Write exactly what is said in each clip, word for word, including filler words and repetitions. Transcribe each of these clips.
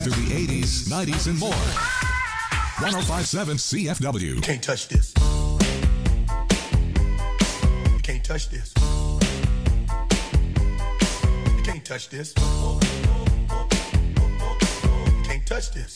Through the eighties, nineties, and more. one oh five point seven C F W. You can't touch this. You can't touch this. You can't touch this. You can't touch this.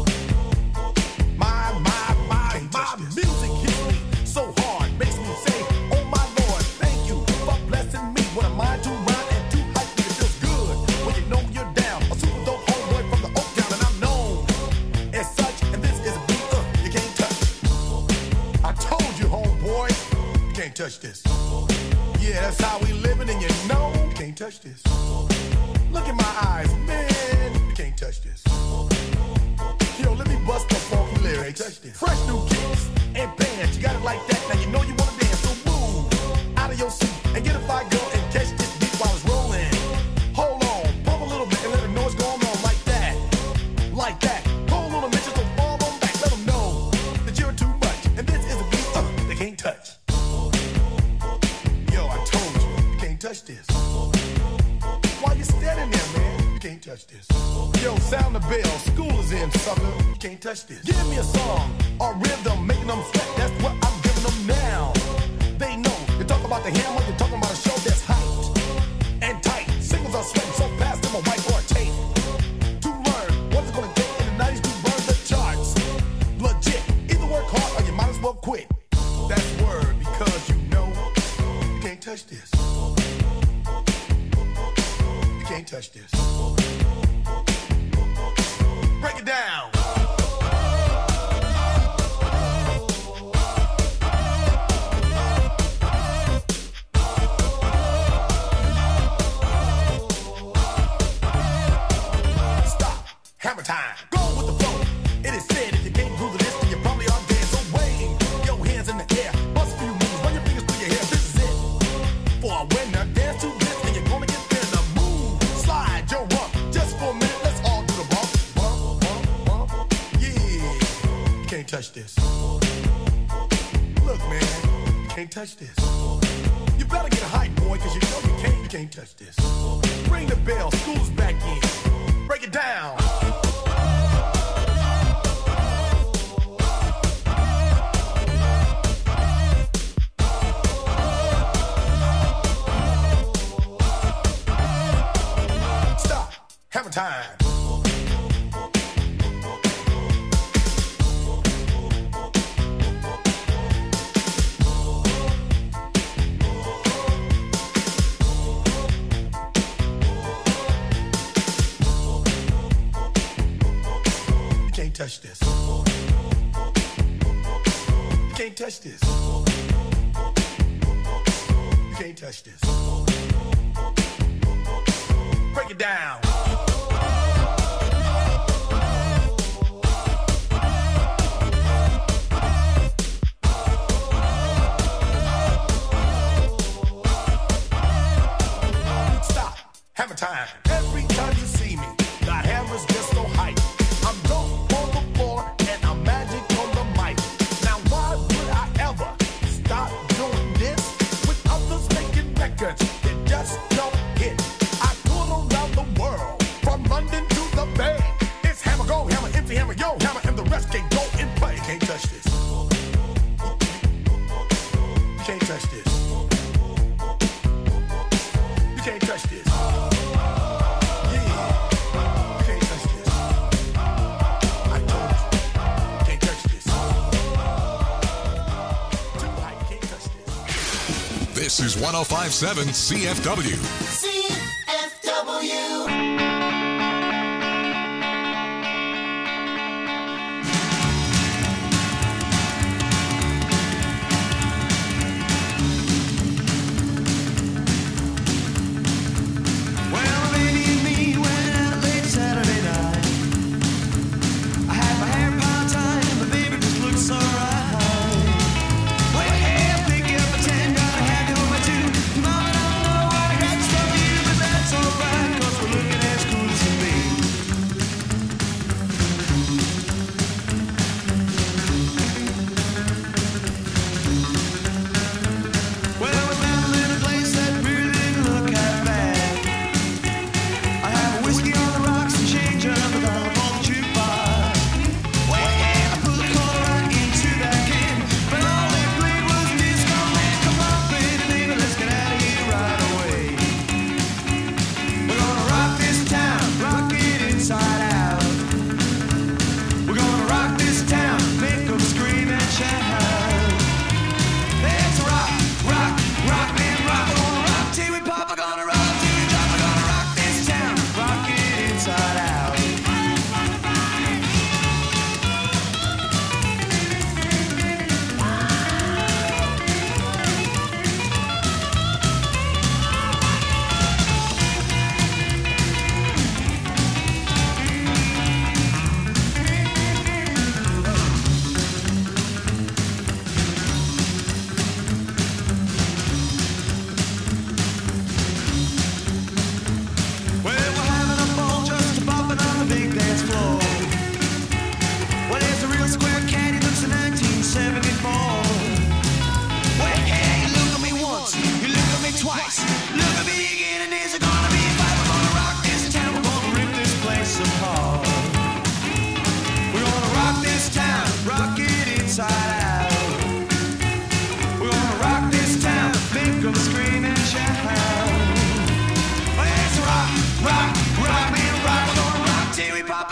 My, my, my, my music hits me so hard, makes me say, oh my Lord, thank you for blessing me. What am I to rhyme and to hype me? It feels good when you know you're down. A super dope homeboy from the Oak Town, and I'm known as such. And this is a beat uh, you can't touch. I told you, homeboy, you can't touch this. Yeah, that's how we living, and you know you can't touch this. Look in my eyes, man, you can't touch this. Yo, let me bust the funky lyrics. Fresh new kicks and bands, you got it like that. Now you know you wanna dance, so move out of your seat and get a fire girl and catch this beat while it's rolling. Hold on, pump a little bit and let them know what's going on like that, like that. Hold on a minute, just don't fall on back. Let them know that you're too much, and this is a beat uh, they can't touch. Yo, I told you, you can't touch this. Why you standing there, man? You can't touch this. Yo, sound the bell, school is in, sucker. You can't touch this. Give me a song or rhythm, making them sweat. That's what I'm giving them now. They know. You talk about the hammer, you're talking about a show that's hyped and tight. Singles are sweating so fast, them a white or a tape. To learn what it's gonna take in the nineties to burn the charts. Legit. Either work hard or you might as well quit. That's word because you know you can't touch this. You can't touch this. Break it down. Stop. Hammer time. Go with the flow. It is said if you can't groove to this, then you probably are dead. So wave your hands in the air. Bust a few moves. Run your fingers through your hair. This is it. For a winner, dance to this, and you're gonna get there. The move. Slide your rump. Just for a minute, let's all do the bump. Bump, bump, bump. Yeah. You can't touch this. Look, man. You can't touch this. You better get a hype, boy, cause you know you can't, you can't touch this. Ring the bell, school's back in. Break it down. Stop. Hammer time. You can't touch this. You can't touch this. You can't touch this. Break it down. Stop. Hammer time. Every time you see me, the hammer's just so hype. I'm dope on the floor and I'm magic on the mic. Now why would I ever stop doing this with others making records that just don't hit? I tour around the world from London to the Bay. It's hammer go, hammer empty, hammer yo, hammer, and the rest can go and play. You can't touch this. You can't touch this. You can't touch this. This is one oh five point seven C F W. C F W. Mama don't know what I got.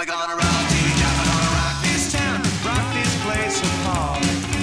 Papa gonna roll, T V Papa gonna rock this town, rock this place apart.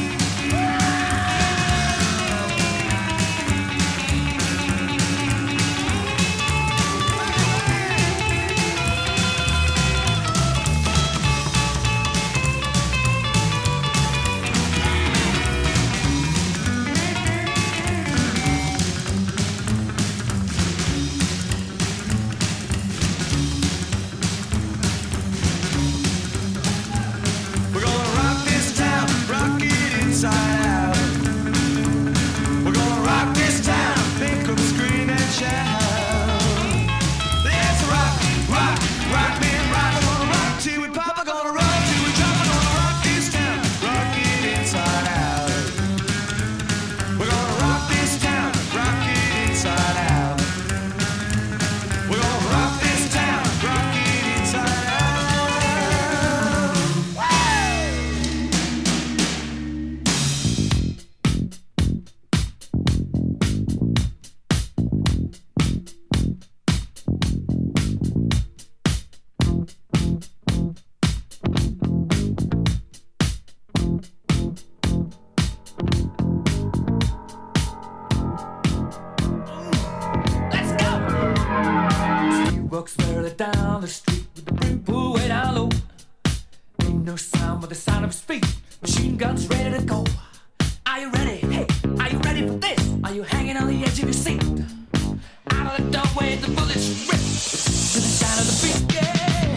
Down the street with the brim pulled way down low. Ain't no sound but the sound of his feet. Machine guns ready to go. Are you ready? Hey, are you ready for this? Are you hanging on the edge of your seat? Out of the doorway, the bullets rip to the sound of the beat. Yeah.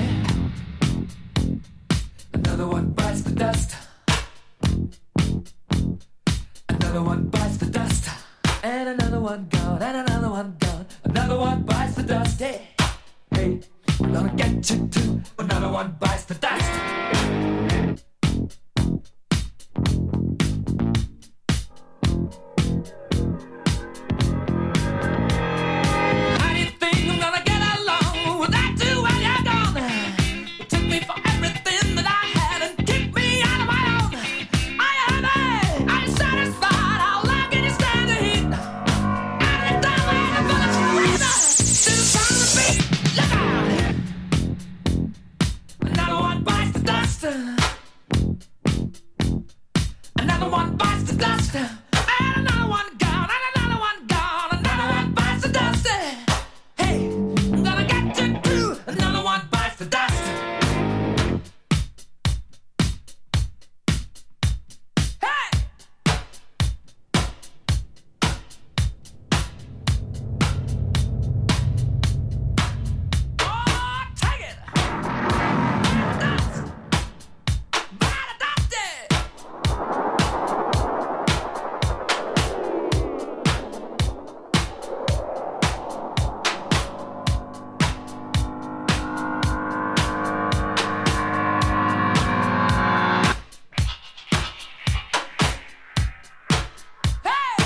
Another one bites the dust. Another one bites the dust. And another one gone. And another one gone. Another one bites the dust. Hey. Hey, we're gonna get you too. Another one bites the dust. How do you think I'm gonna get along without you when you're gone? You took me for everything that I had and kicked me out of my own. Are you happy? Are you satisfied? How long can you stand the heat? Out of the doorway, the bullets rip to the sound of the beat. Look out! Another one bites the dust. Another one bites the dust. And another one gone. And another one gone. Another one bites the dust. Hey, I'm gonna get you too. Another one bites the dust. Hey! Oh, take it! Dust! Bite the dust! Hey!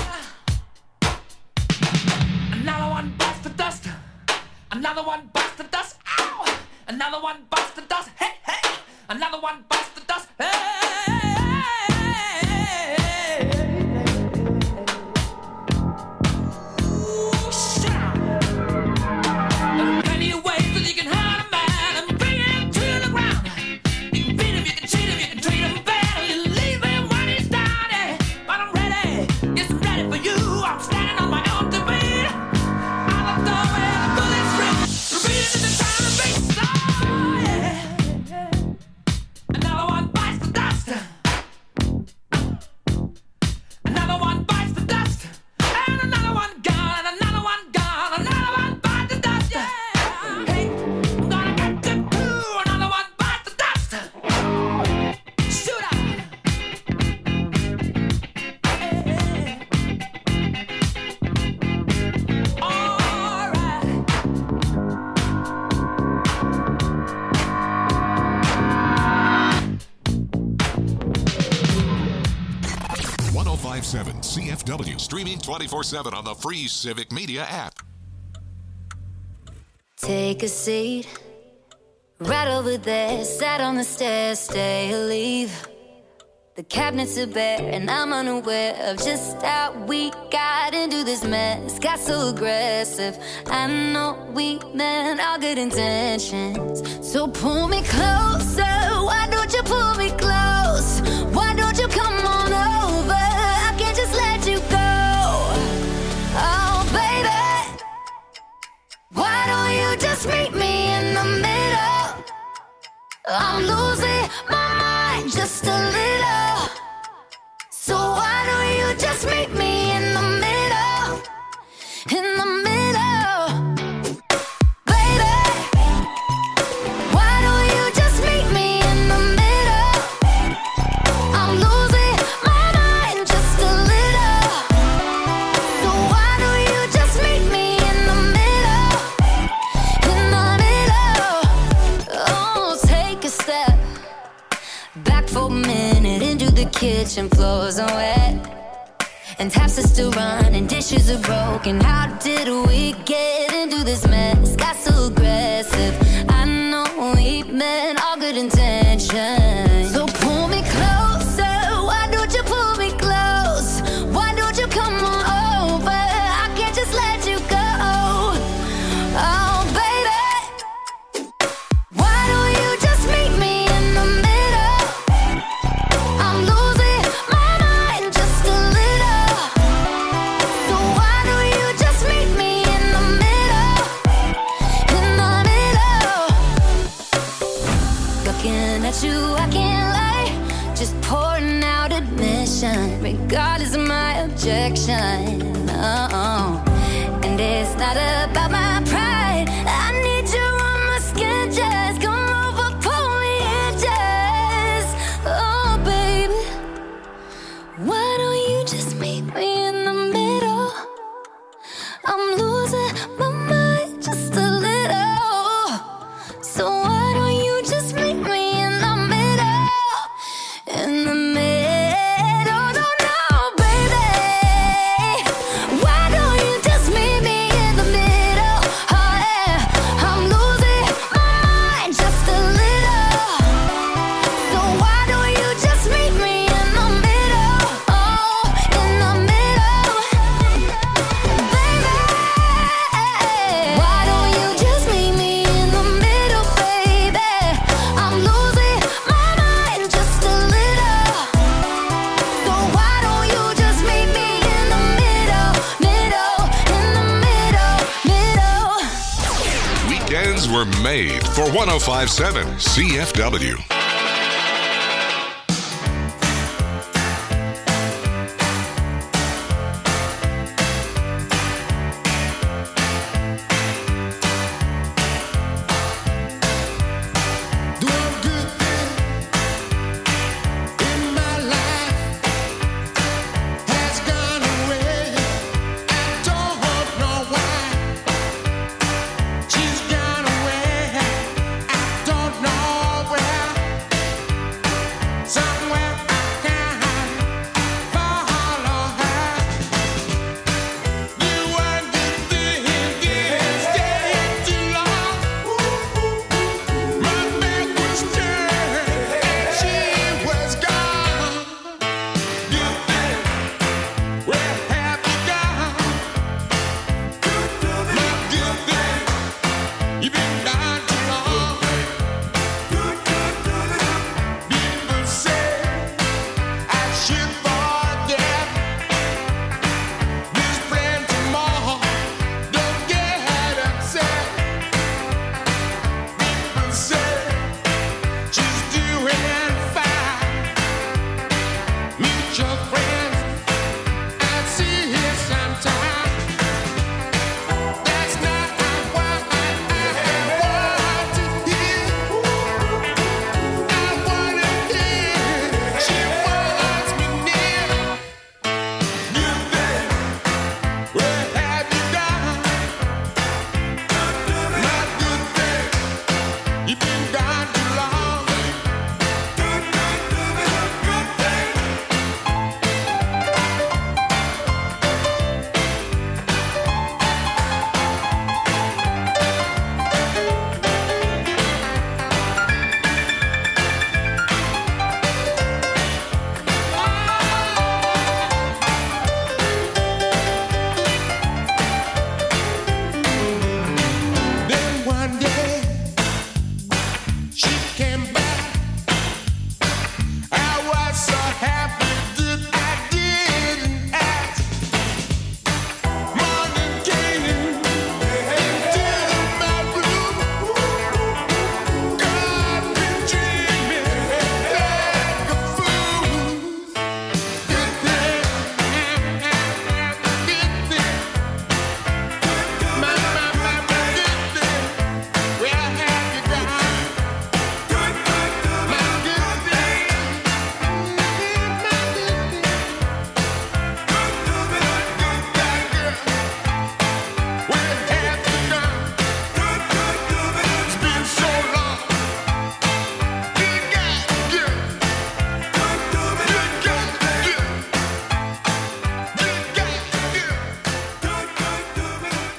Another one bites the dust. Another one bites the dust. Ow! Another one bites the dust. Hey, hey! Another one bites the dust. Hey! Ooh, shut up. There are plenty of ways that you can hurt a man and bring him to the ground. You can beat him, you can cheat him, you can treat him bad, or you leave him when he's down. eh. But I'm ready, yes, I'm ready for you. I'm standing on my own to beat. Out of the doorway, the bullets rip, repeating in the sound of beats. Oh, yeah. Another one bites the dust. Another one bites the dust. And another one gone. And another one gone. Another one bites the dust. Yeah. Hey, I'm gonna get you too. Another one bites the dust. Shoot up. Hey, hey. All right. one oh five point seven C F W. Streaming twenty-four seven on the free Civic Media app. Take a seat right over there. Sat on the stairs, stay or leave. The cabinets are bare and I'm unaware of just how we got into this mess. Got so aggressive. I know we meant all good intentions. So pull me closer. Why don't you pull me close? Why don't you come on over? I can't just let you go. Oh, baby. Why don't you just meet me in the middle? I'm losing my mind just a little. So why don't you just meet me in the middle? In the middle. Baby, why don't you just meet me in the middle? I'm losing my mind just a little. So why don't you just meet me in the middle? In the middle. Oh, take a step back for a minute into the kitchen. Floors are wet and taps are still running, dishes are broken. How did we get into this mess? Got so aggressive. I know we meant all good intentions. So pull me closer. Why don't you pull me close? Why don't you come on over? I can't just let you go. Oh, baby, why don't you just meet me in the middle? I'm losing my mind just a little. So why don't you just meet me in the middle? In the middle. Looking at you, I can't lie. Just pouring out admission, regardless of my objection. Oh, and it's not about my pride. I need you on my skin, just come over, pull me in, just. Oh, baby, why don't you just meet me in the middle? I'm losing my mind just a little. So why don't you just meet me in the middle? In the middle, no, no, baby. Why don't you just meet me in the middle? Oh, yeah. I'm losing my mind just a little. So why don't you just meet me in the middle? Oh, in the middle. Baby, why don't you just meet me in the middle, baby? I'm losing my mind just a little. So why don't you just meet me in the middle, middle, in the middle, middle. Weekends were made for one oh five point seven C F W. Doing good thing in my life has gone away. I don't know why she's gone away. I don't know where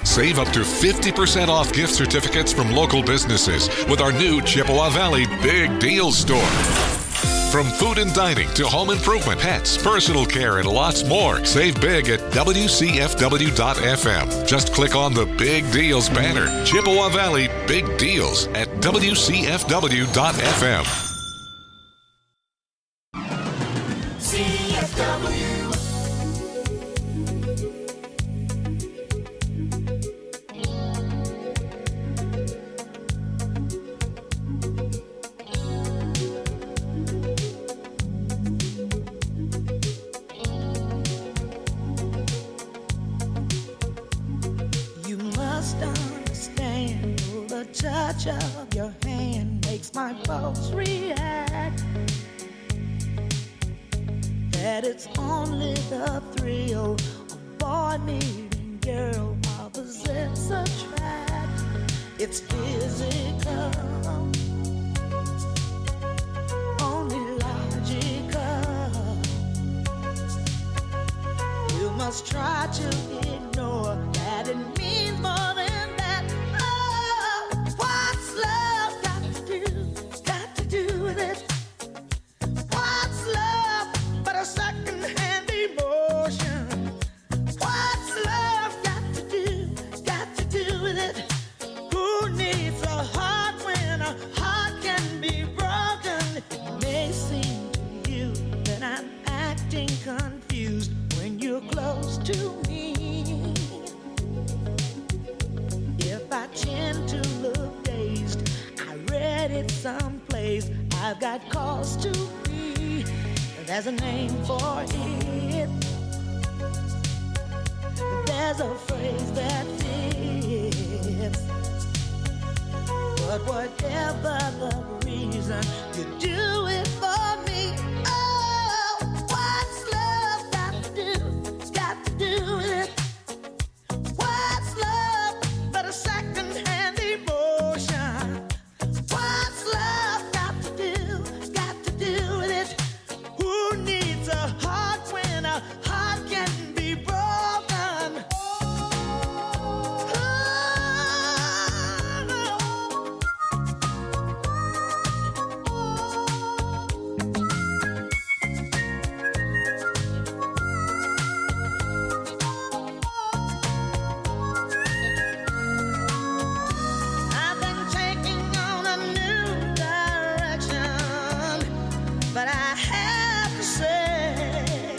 Save up to fifty percent off gift certificates from local businesses with our new Chippewa Valley Big Deal Store. From food and dining to home improvement, pets, personal care, and lots more. Save big at W C F W dot F M. Just click on the Big Deals banner. Chippewa Valley Big Deals at W C F W dot F M. C F W. You must understand the touch of your hand makes my pulse react. That it's only the thrill of boy meeting girl opposites attract. It's physical, only logical. You must try to ignore that it means more than that. Oh, what's love got to do, got to do with it? What's love but a second-hand emotion? What's love got to do, got to do with it? Who needs a heart when a heart can be broken? It may seem to you that I'm acting confused when you're close to me. If I tend to look dazed, I read it someplace. I've got cause to be. There's a name for it. There's a phrase that fits. But whatever the reason, you do it for me. Oh, what's love got to do, got to do with it? What's love but a second-hand emotion? What's love got to do, got to do with it? Who needs a heart when a heart can be broken? I've been taking on a new direction, but I have to say,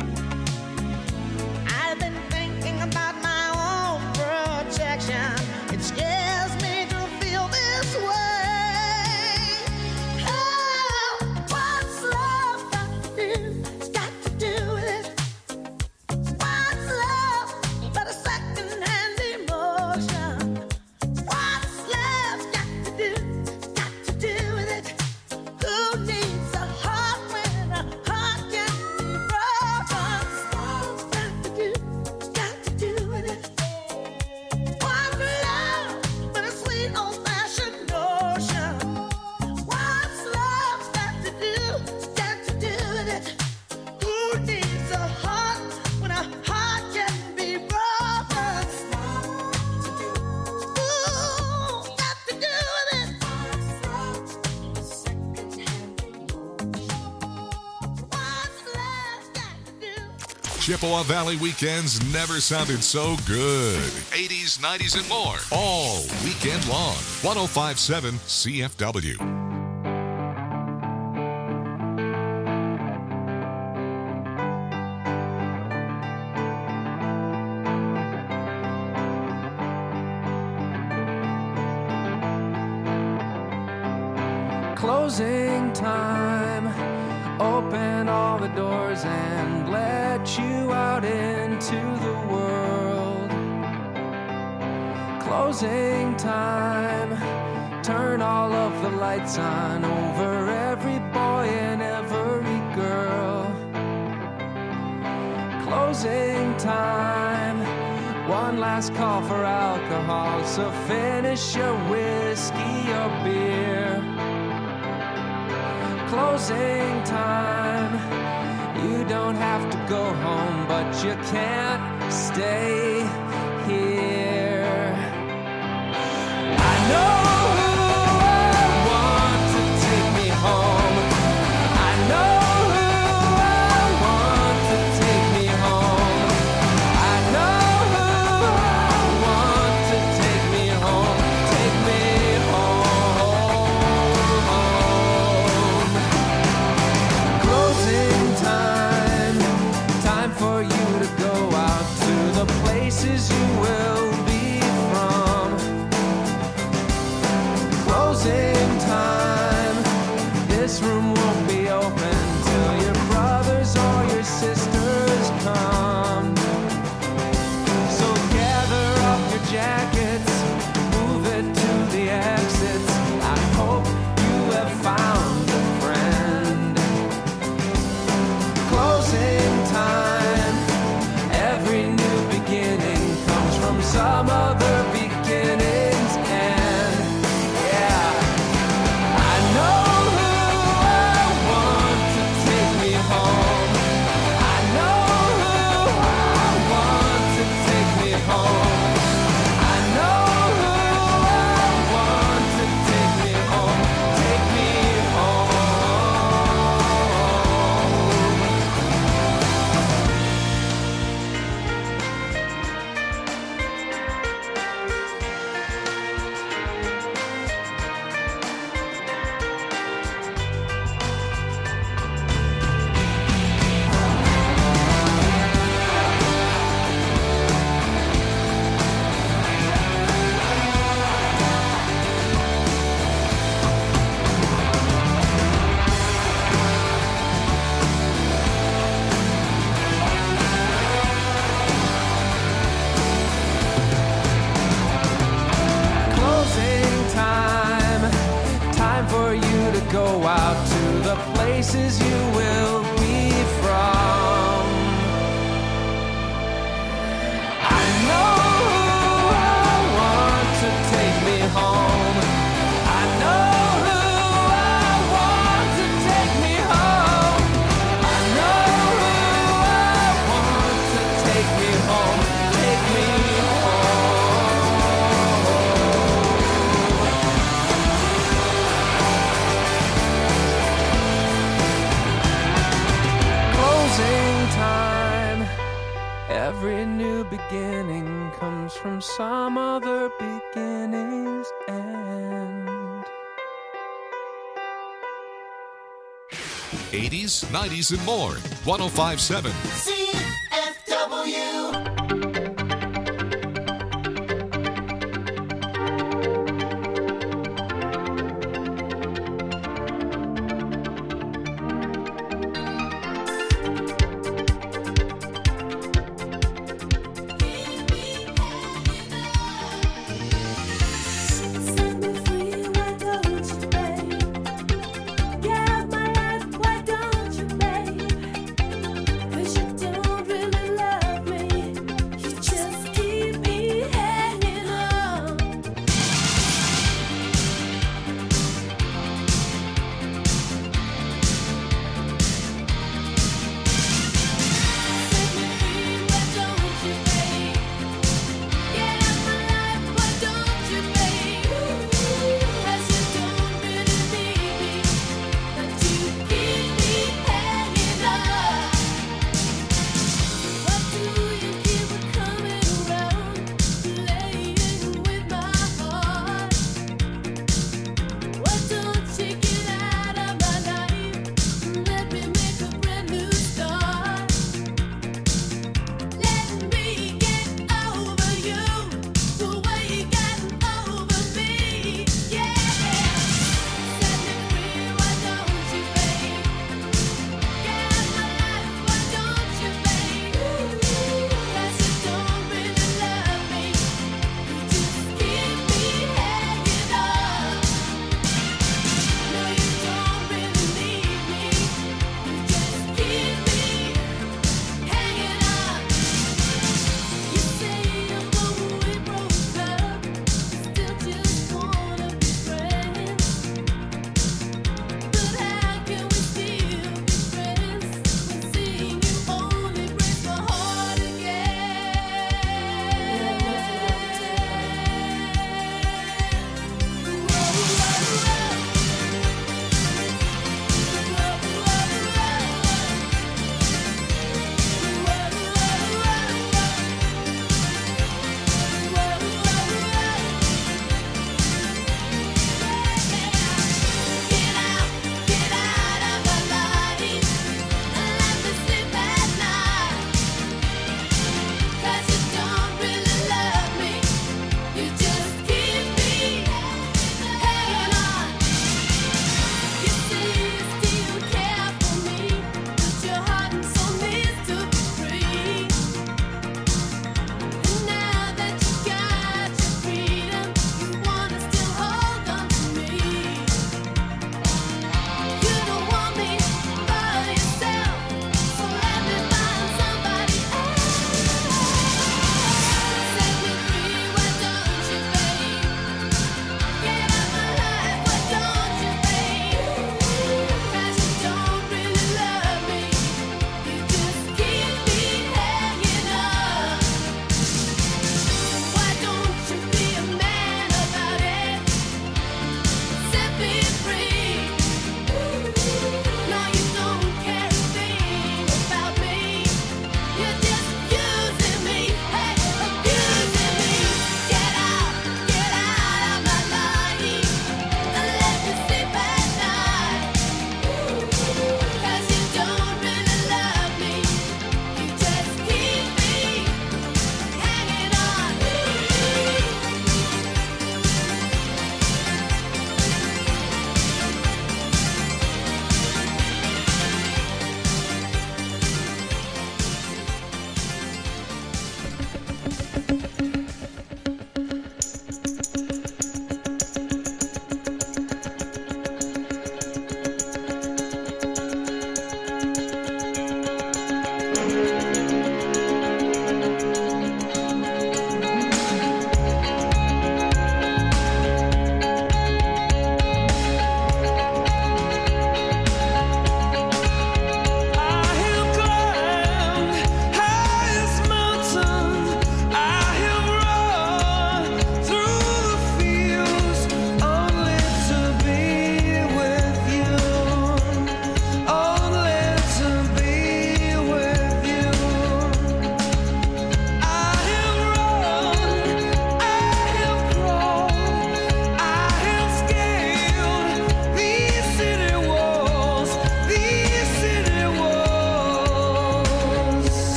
I've been thinking about my own protection. It scares me to feel this way. Oh, what's love got to do, got to do with it? What's love but a second-hand emotion? What's love got to do, got to do with it? Who needs a heart when a heart can be broken? Got to do, got to do with it. What's love but a sweet old-fashioned notion? What's love got to do, got to do with it? Who needs a heart when a heart can be broken? Ooh, got to do with it. What's love got to do? Chippewa Valley weekends never sounded so good. eighties, nineties, and more. All weekend long. one oh five point seven C F W. Closing time. Open all the doors and let you out into the world. Closing time. Turn all of the lights on over every boy and every girl. Closing time. One last call for alcohol, so finish your whiskey or beer. Closing time. You don't have to go home, but you can't stay here. I know who I want to take me home. I know who I want to take me home. I know who I want to take me home. Take me home. Closing time. Time for you to go out to the places you will be from. Closing time. This room won't be open till your brothers or your sisters come. So gather up your jackets, move it to the exits. I hope you have found a friend. Closing time. Every new beginning comes from some other beginning's end. Yeah. I know who I want to take me home. I know who I want to take me home. I know who I want to take me home. Take me home. Closing time. Time for you to go out to the places you will be from. I know who I want to take me home. I know who I want to take me home. I know who I want to take me home. Take me home. Closing time. Every new beginning comes from some other beginning's end. eighties, nineties, and more. one oh five point seven. C F W. Set me free, why don't you, babe? Get out my life, why don't you, babe? 'Cause you don't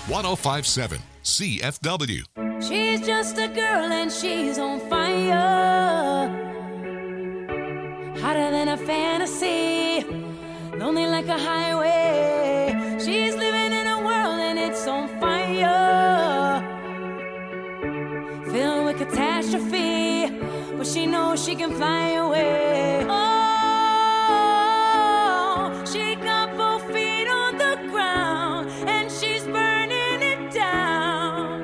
one oh five point seven C F W. She's just a girl and she's on fire. Hotter than a fantasy, lonely like a highway. She's living in a world and it's on fire, filled with catastrophe, but she knows she can fly away. Oh, she got both feet on the ground and she's burning it down.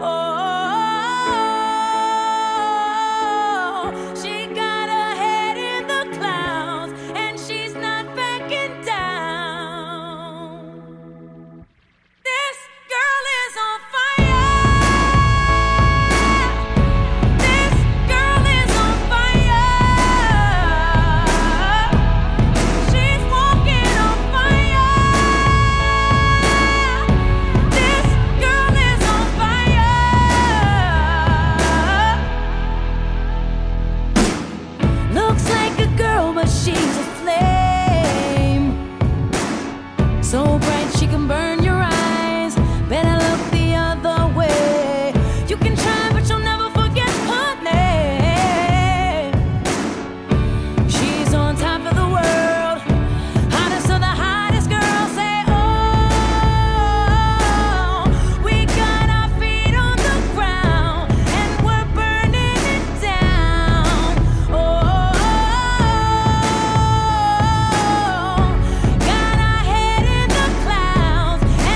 Oh, she got her head in the clouds and she's not backing down. This girl is on fire. This girl is on fire. She's walking on fire. This girl is on fire. Looks like a girl, but she's a flame. So bright she can burn your eyes. Better look the other way. You can try, but you'll never forget her name. She's on top of the world, hottest of the hottest girls. Say, oh, we got our feet on the ground and we're burning it down. Oh, got our head in the clouds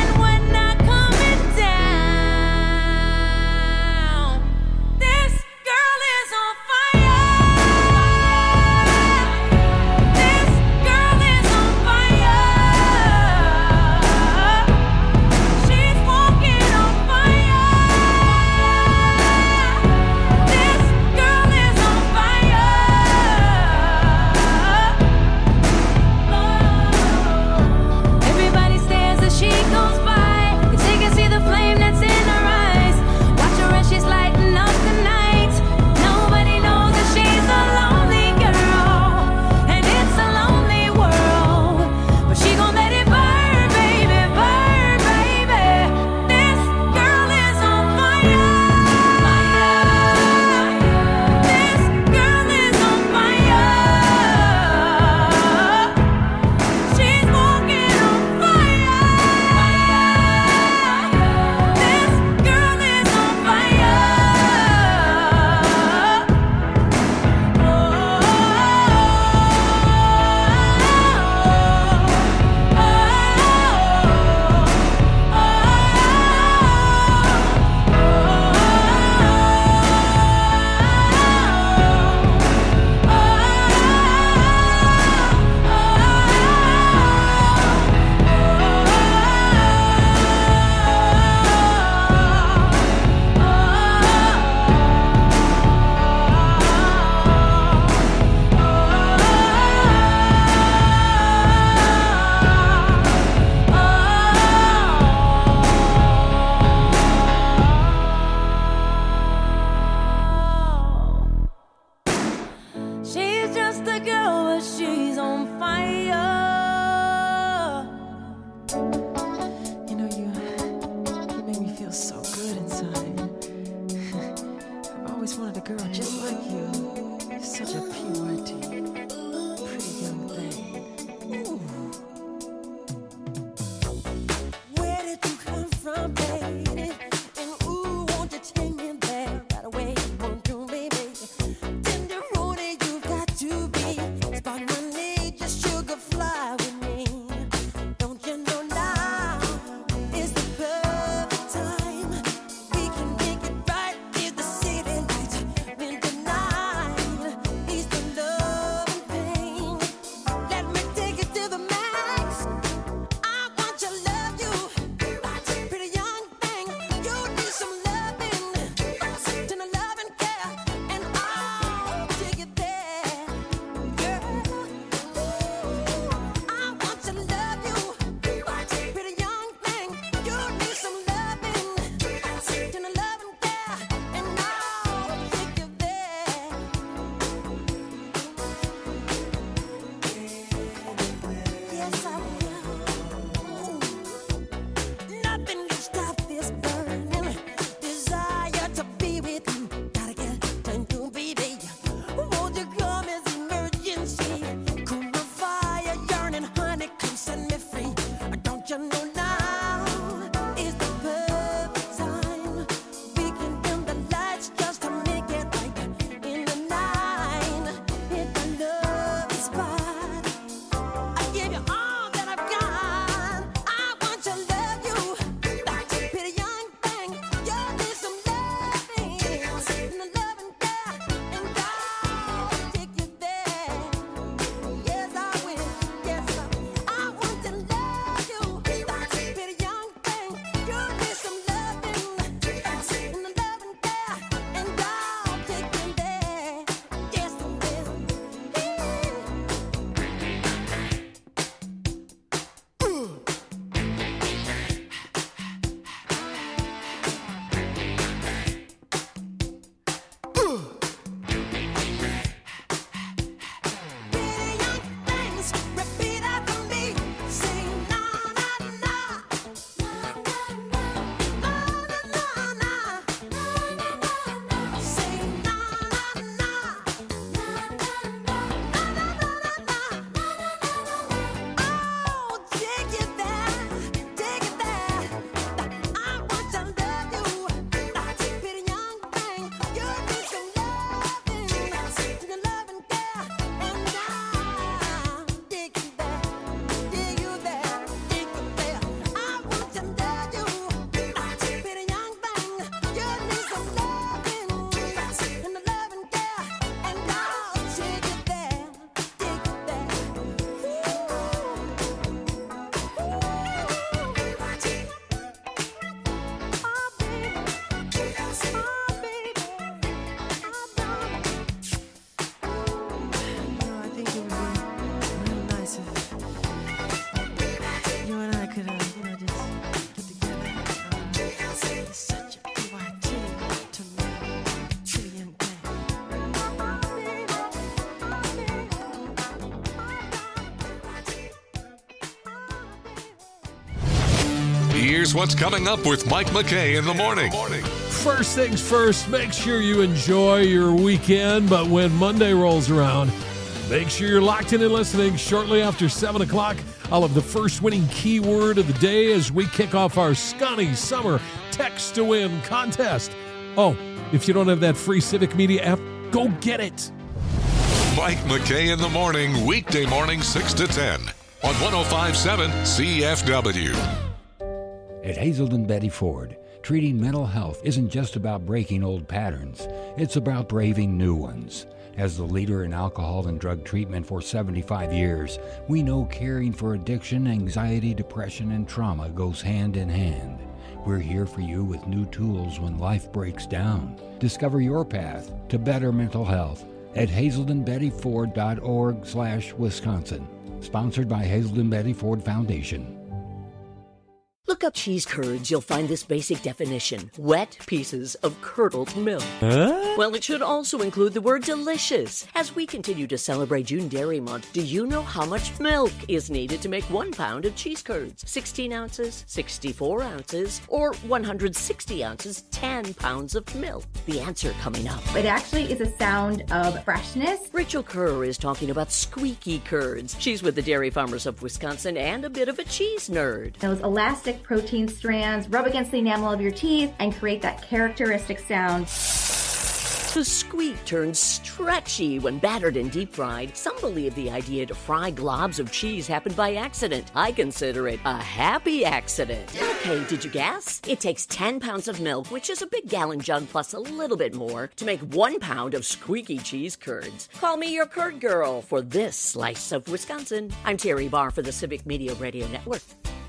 Here's what's coming up with Mike McKay in the morning. First things first, make sure you enjoy your weekend, but when Monday rolls around, make sure you're locked in and listening. Shortly after seven o'clock, I'll have the first winning keyword of the day as we kick off our Scotty Summer Text to Win contest. Oh, if you don't have that free Civic Media app, go get it. Mike McKay in the morning, weekday morning six to ten on one oh five point seven C F W. At Hazelden Betty Ford, treating mental health isn't just about breaking old patterns. It's about braving new ones. As the leader in alcohol and drug treatment for seventy-five years, we know caring for addiction, anxiety, depression, and trauma goes hand in hand. We're here for you with new tools when life breaks down. Discover your path to better mental health at hazelden betty ford dot org slash Wisconsin. Sponsored by Hazelden Betty Ford Foundation. Look up cheese curds. You'll find this basic definition. Wet pieces of curdled milk. Huh? Well, it should also include the word delicious. As we continue to celebrate June Dairy Month, do you know how much milk is needed to make one pound of cheese curds? sixteen ounces, sixty-four ounces, or one hundred sixty ounces, ten pounds of milk? The answer coming up. It actually is a sound of freshness. Rachel Kerr is talking about squeaky curds. She's with the Dairy Farmers of Wisconsin and a bit of a cheese nerd. Those elastic protein strands rub against the enamel of your teeth and create that characteristic sound. The squeak turns stretchy when battered and deep fried. Some believe the idea to fry globs of cheese happened by accident. I consider it a happy accident. Okay, did you guess? It takes ten pounds of milk, which is a big gallon jug plus a little bit more, to make one pound of squeaky cheese curds. Call me your curd girl for this slice of Wisconsin. I'm Terry Barr for the Civic Media Radio Network.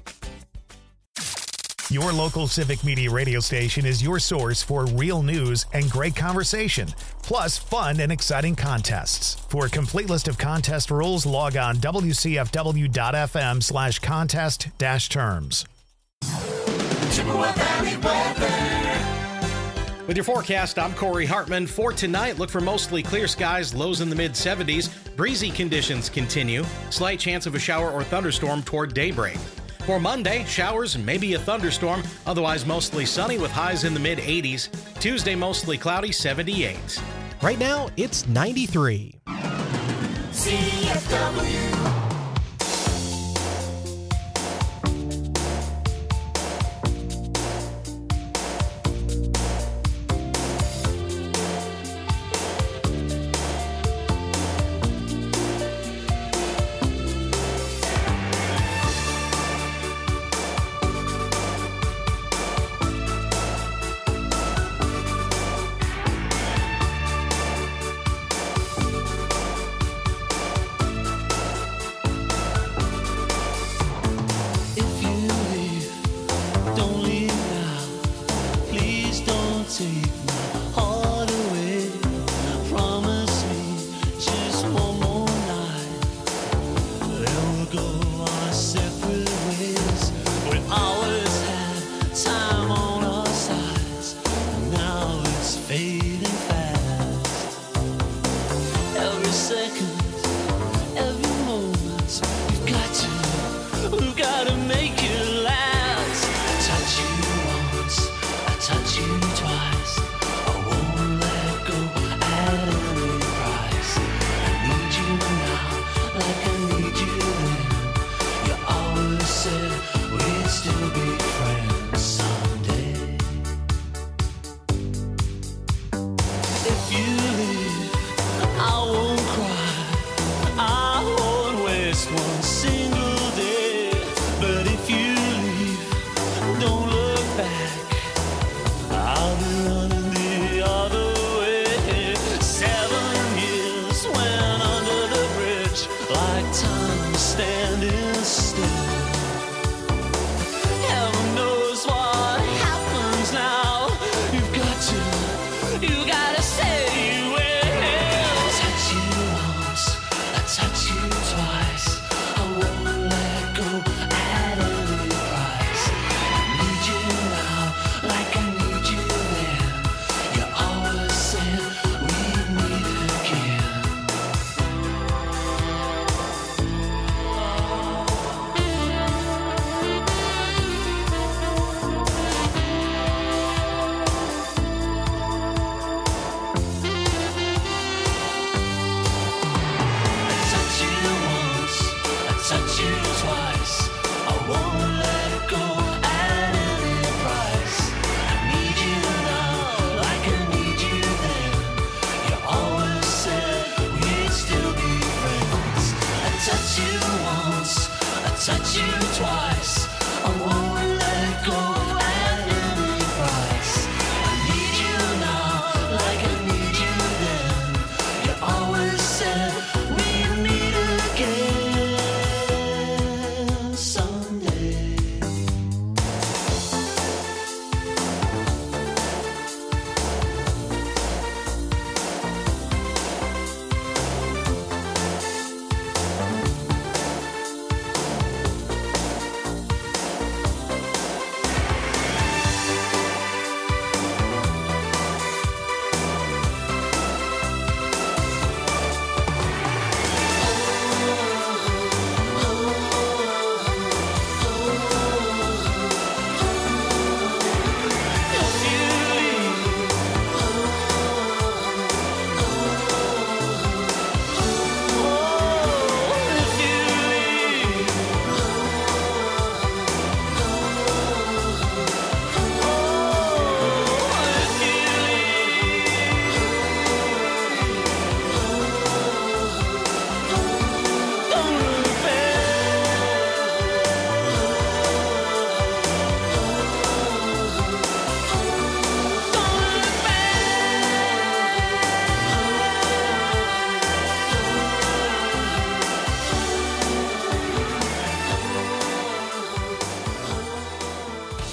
Your local Civic Media radio station is your source for real news and great conversation, plus fun and exciting contests. For a complete list of contest rules, log on W C F W dot F M slash contest dash terms. Chippewa Valley weather. With your forecast, I'm Corey Hartman. For tonight, look for mostly clear skies, lows in the mid seventies. Breezy conditions continue. Slight chance of a shower or thunderstorm toward daybreak. For Monday, showers and maybe a thunderstorm, otherwise mostly sunny with highs in the mid eighties. Tuesday, mostly cloudy, seventy-eight. Right now, it's ninety-three. C F W.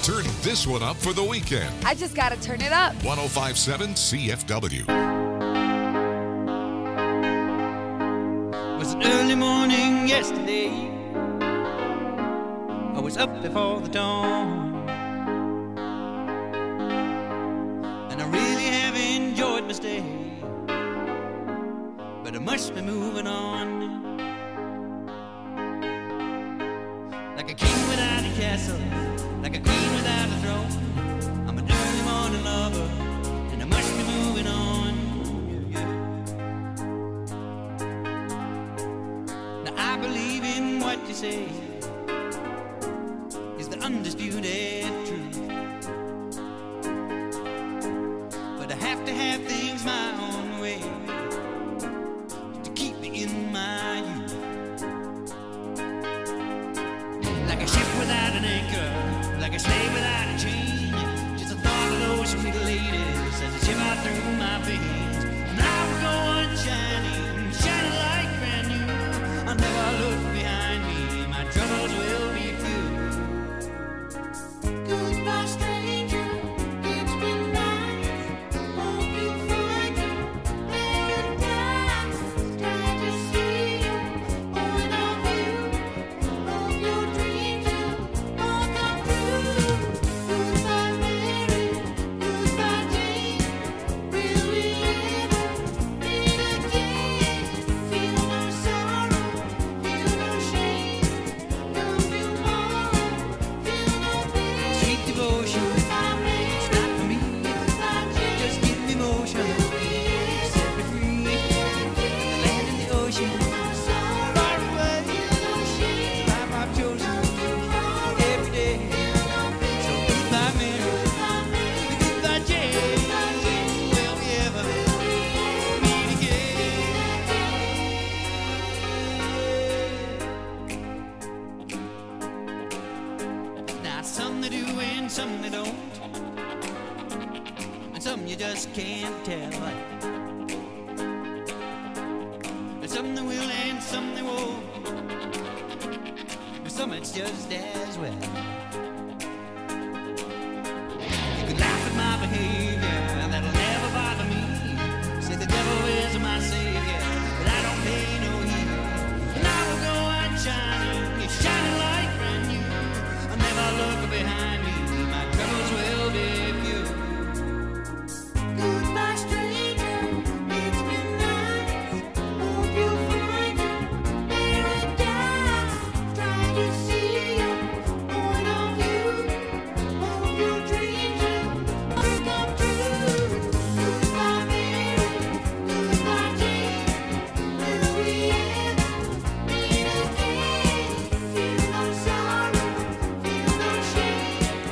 Turn this one up for the weekend. I just gotta turn it up. one oh five point seven C F W. It was an early morning yesterday. I was up before the dawn, and I really have enjoyed my stay, but I must be moving on. Like a king without a castle, like a queen without a throne, I'm an early morning lover, and I must be moving on. Yeah, yeah. Now I believe in what you say is the undisputed truth, but I have to have things my own way to keep me in my youth. Like a ship without an anchor, like a slave without a chain, just the thought of those sweet ladies as they shiver through my veins. And I will go on shining, shining like brand new. I'll never look behind me, my troubles will be few. Goodbye, stranger. It's been nice. Hope you find your paradise. Glad to see you, point of view. Hope your dreams will all come true. Goodbye, Mary. Goodbye, Jane. Will we ever meet again? Feel no sorrow, feel no shame. Come tomorrow, feel no pain. Sweet devotion, it's not for me. Just give me motion, set me free. The land and the ocean, far away. Life I've chosen every day. So goodbye, Mary. Goodbye, Jane. Will we ever meet again? Now some they do and some they don't, and some you just can't tell. And some they will and some they won't, and some it's just as well. You can laugh at my behavior, that'll never bother me. Say the devil is my savior, but I don't pay no heed. And I will go on shining, it's shining like brand new. I'll never look behind me, my troubles will be few. Goodbye, stranger. It's been nice. Hope you find your paradise. Try to see your point of view. Hope your dreams will come true. Goodbye, Mary. Goodbye, Jane. Will we ever meet again? Feel no sorrow, feel no shame.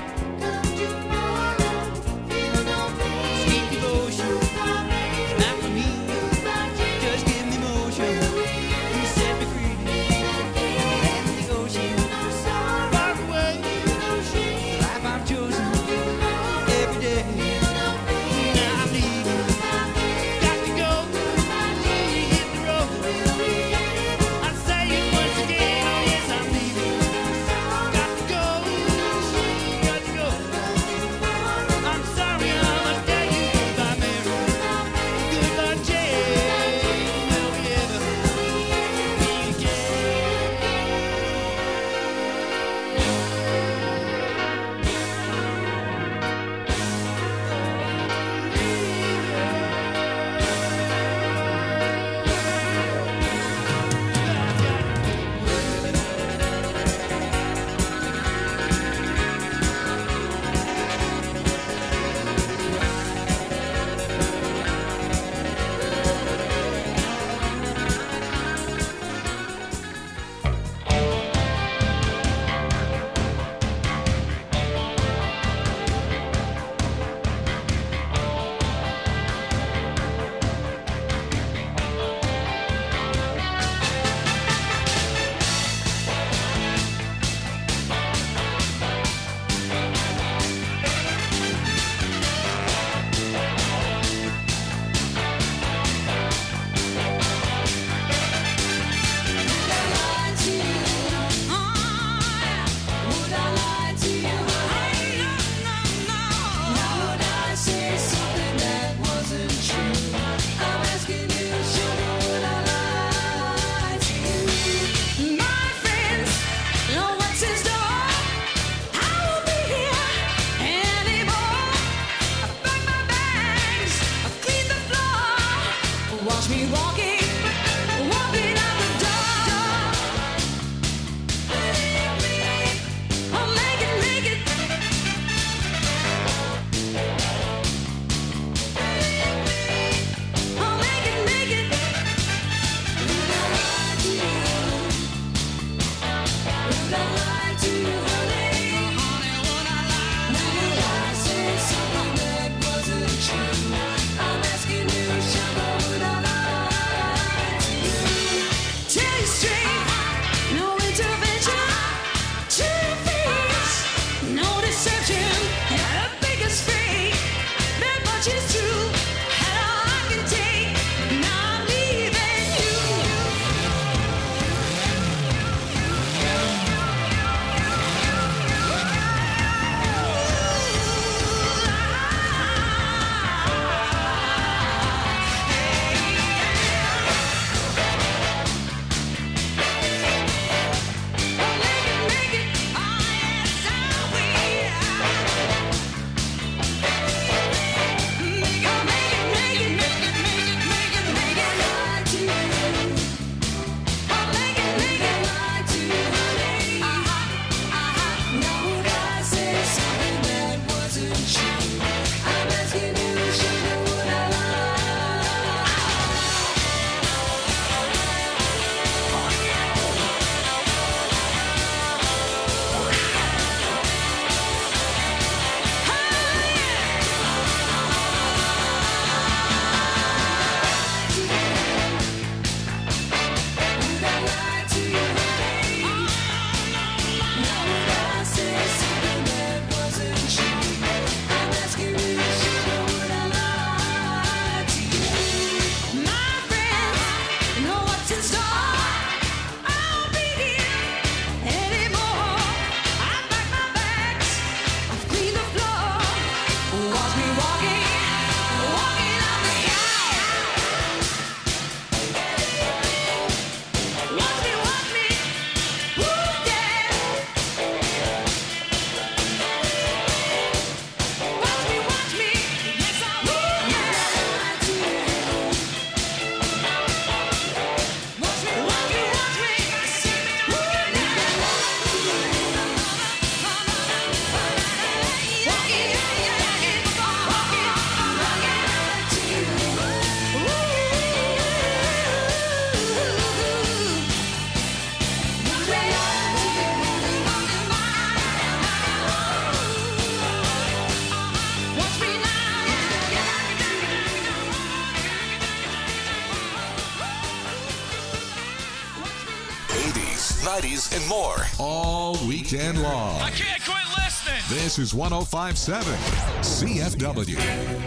news, and more all weekend long. I can't quit listening. This is one oh five point seven C F W.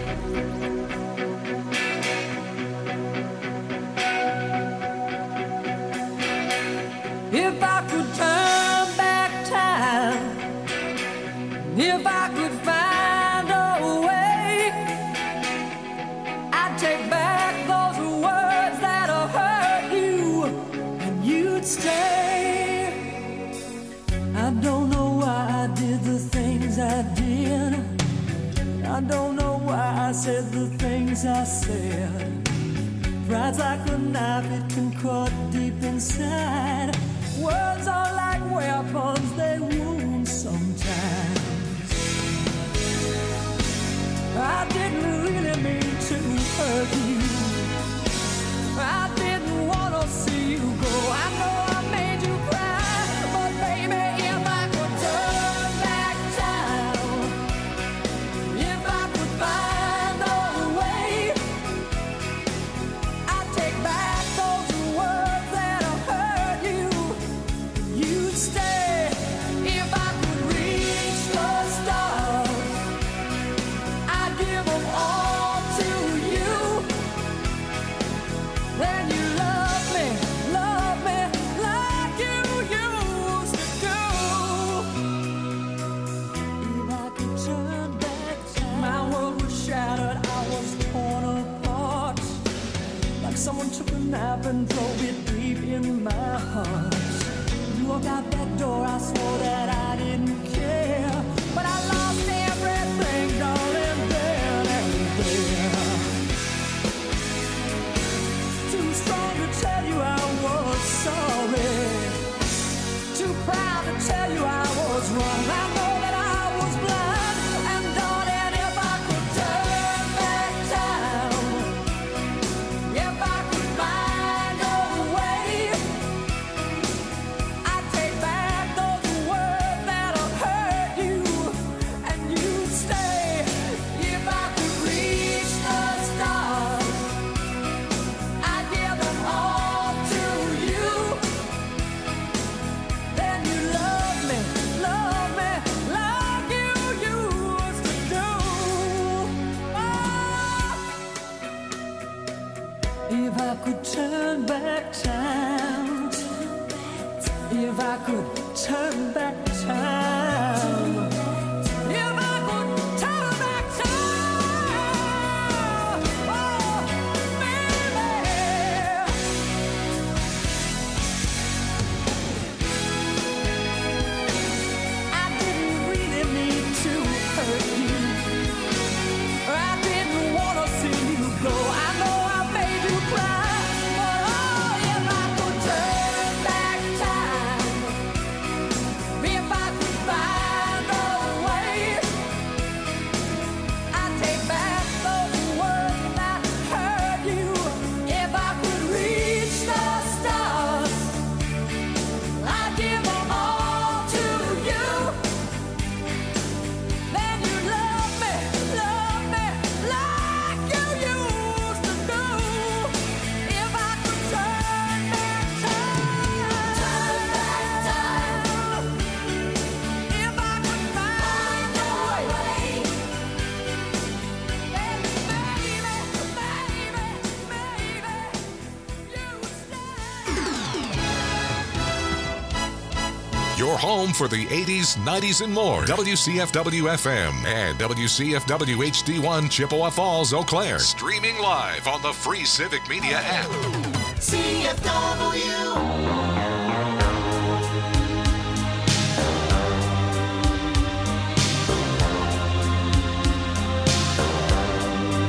If I could turn back time, if I could find a way, I'd take back those words that have hurt you, and you'd stay. I don't know why I did the things I did. I don't know why I said the things I said. Pride's like a knife, it can cut deep inside. Words are like weapons, they wound sometimes. I didn't really mean to hurt you. I didn't want to see you go. I know I made you cry, but baby, if I could turn back time, if I could find a way, I'd take back those words that have hurt you. You'd stay. If I could reach the stars, I'd give them all to you. Then you love me, love me like you used to do. If I could turn back time, my world was shattered, I was torn apart. Like someone took a knife and drove it deep in my heart. You walked out that door, I swore that I didn't care. But I lost everything, darling, then and there. Too strong to tell you I was sorry. Too proud to tell you I was wrong. I know that I was blind. And darling, if I could turn back time, if I could find a way, I'd take back those words that have hurt you, and you'd stay. If I could reach the stars, I'd give them all to you. Then you love me, love me like you used to do. Oh. If I could turn back time, if I could turn back time, if I could turn back time, oh, baby. I didn't really mean to hurt you. I didn't want to see you go. I know I made you cry, but oh, if I could turn back time, if I could find a way, I'd take back those words that hurt you. If I could reach the stars, I'd give them all to you. Then you love me, love me like you used to do. If I could turn back time, turn back time. If I could find a way, then baby, baby, baby, you'd Your home for the eighties, nineties, and more. W C F W F M and W C F W H D one Chippewa Falls, Eau Claire. Streaming live on the free Civic Media app. C F W.